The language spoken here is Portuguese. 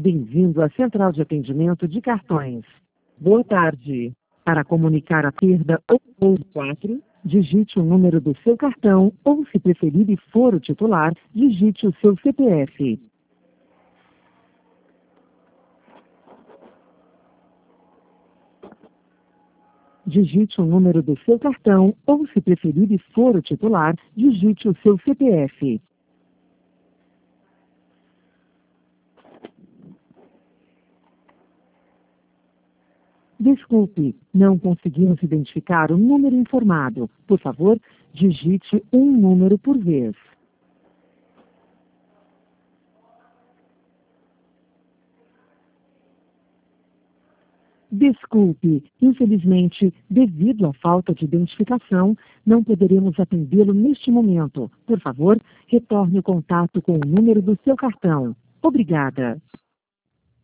Bem-vindo à Central de Atendimento de Cartões. Boa tarde. Para comunicar a perda ou 4, digite o número do seu cartão ou, se preferir e for o titular, digite o seu CPF. Digite o número do seu cartão ou, se preferir e for o titular, digite o seu CPF. Desculpe, não conseguimos identificar o número informado. Por favor, digite um número por vez. Desculpe, infelizmente, devido à falta de identificação, não poderemos atendê-lo neste momento. Por favor, retorne o contato com o número do seu cartão. Obrigada.